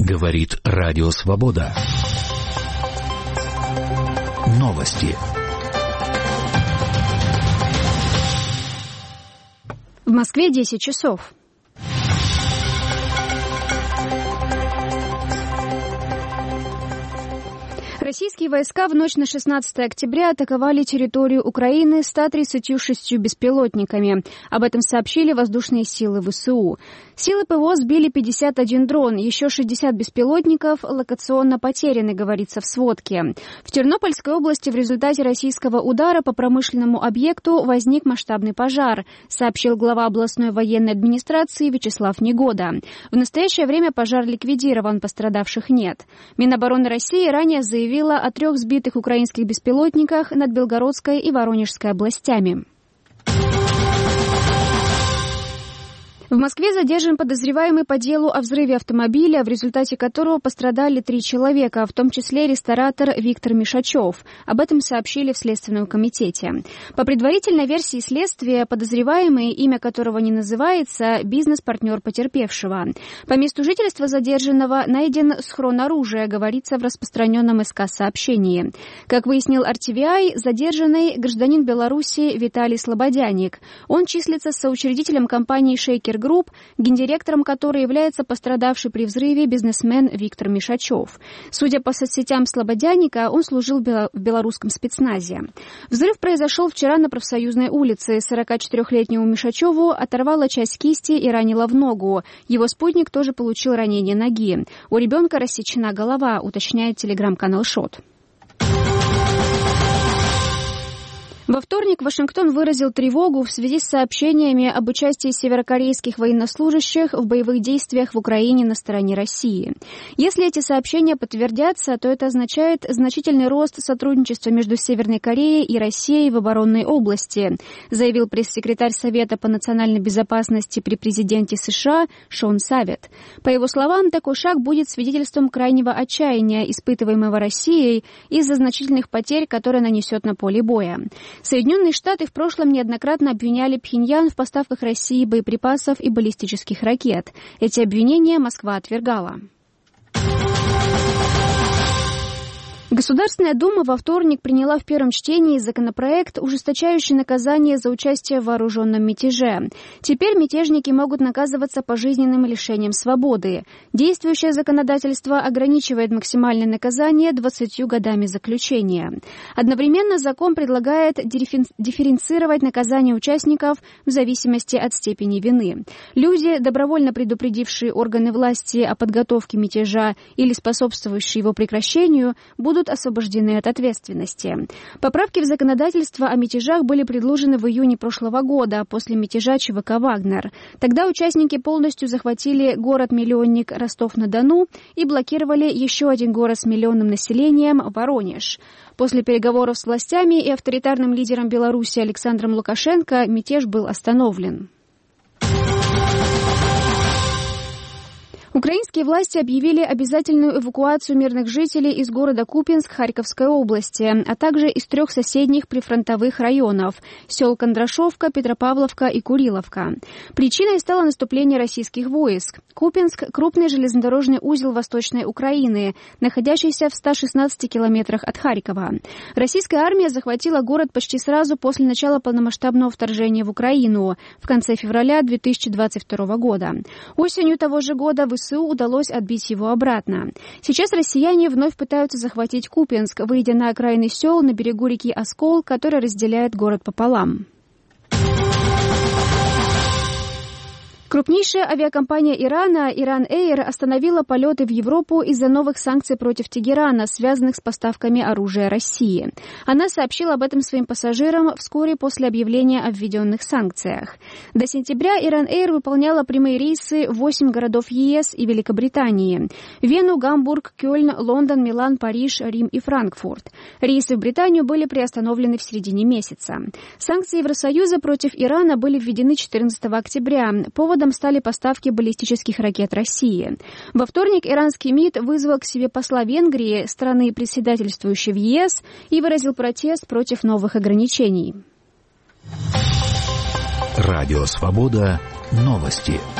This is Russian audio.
Говорит Радио Свобода. Новости. В Москве 10 часов. Российские войска в ночь на 16 октября атаковали территорию Украины 136 беспилотниками. Об этом сообщили воздушные силы ВСУ. Силы ПВО сбили 51 дрон, еще 60 беспилотников локационно потеряны, говорится в сводке. В Тернопольской области в результате российского удара по промышленному объекту возник масштабный пожар, сообщил глава областной военной администрации Вячеслав Негода. В настоящее время пожар ликвидирован, пострадавших нет. Минобороны России ранее заявила о 3 сбитых украинских беспилотниках над Белгородской и Воронежской областями. В Москве задержан подозреваемый по делу о взрыве автомобиля, в результате которого пострадали 3 человека, в том числе ресторатор Виктор Мишачев. Об этом сообщили в Следственном комитете. По предварительной версии следствия, подозреваемый, имя которого не называется, бизнес-партнер потерпевшего. По месту жительства задержанного найден схрон оружия, говорится в распространенном СК-сообщении. Как выяснил RTVI, задержанный гражданин Беларуси Виталий Слободяник. Он числится соучредителем компании «Шейкер Групп», гендиректором которой является пострадавший при взрыве бизнесмен Виктор Мишачев. Судя по соцсетям Слободяника, он служил в белорусском спецназе. Взрыв произошел вчера на Профсоюзной улице. 44-летнему Мишачеву оторвала часть кисти и ранила в ногу. Его спутник тоже получил ранение ноги. У ребенка рассечена голова, уточняет телеграм-канал ШОТ. Во вторник Вашингтон выразил тревогу в связи с сообщениями об участии северокорейских военнослужащих в боевых действиях в Украине на стороне России. Если эти сообщения подтвердятся, то это означает значительный рост сотрудничества между Северной Кореей и Россией в оборонной области, заявил пресс-секретарь Совета по национальной безопасности при президенте США Шон Савет. По его словам, такой шаг будет свидетельством крайнего отчаяния, испытываемого Россией из-за значительных потерь, которые нанесет на поле боя. Соединенные Штаты в прошлом неоднократно обвиняли Пхеньян в поставках России боеприпасов и баллистических ракет. Эти обвинения Москва отвергала. Государственная Дума во вторник приняла в первом чтении законопроект, ужесточающий наказание за участие в вооруженном мятеже. Теперь мятежники могут наказываться пожизненным лишением свободы. Действующее законодательство ограничивает максимальное наказание 20 годами заключения. Одновременно закон предлагает дифференцировать наказание участников в зависимости от степени вины. Люди, добровольно предупредившие органы власти о подготовке мятежа или способствующие его прекращению, будут освобождены от ответственности. Поправки в законодательство о мятежах были предложены в июне прошлого года после мятежа ЧВК «Вагнер». Тогда участники полностью захватили город-миллионник Ростов-на-Дону и блокировали еще один город с миллионным населением – Воронеж. После переговоров с властями и авторитарным лидером Беларуси Александром Лукашенко мятеж был остановлен. Украинские власти объявили обязательную эвакуацию мирных жителей из города Купенск Харьковской области, а также из 3 соседних прифронтовых районов – сел Кондрашовка, Петропавловка и Куриловка. Причиной стало наступление российских войск. Купенск – крупный железнодорожный узел Восточной Украины, находящийся в 116 километрах от Харькова. Российская армия захватила город почти сразу после начала полномасштабного вторжения в Украину в конце февраля 2022 года. Осенью того же года ВСУ удалось отбить его обратно. Сейчас россияне вновь пытаются захватить Купенск, выйдя на окраины сел на берегу реки Оскол, которая разделяет город пополам. Крупнейшая авиакомпания Ирана, Иран Эйр, остановила полеты в Европу из-за новых санкций против Тегерана, связанных с поставками оружия России. Она сообщила об этом своим пассажирам вскоре после объявления о введенных санкциях. До сентября Иран Эйр выполняла прямые рейсы в 8 городов ЕС и Великобритании – Вену, Гамбург, Кёльн, Лондон, Милан, Париж, Рим и Франкфурт. Рейсы в Британию были приостановлены в середине месяца. Санкции Евросоюза против Ирана были введены 14 октября. Поводом стали поставки баллистических ракет России. Во вторник иранский МИД вызвал к себе посла Венгрии, страны, председательствующей в ЕС, и выразил протест против новых ограничений. Радио Свобода. Новости.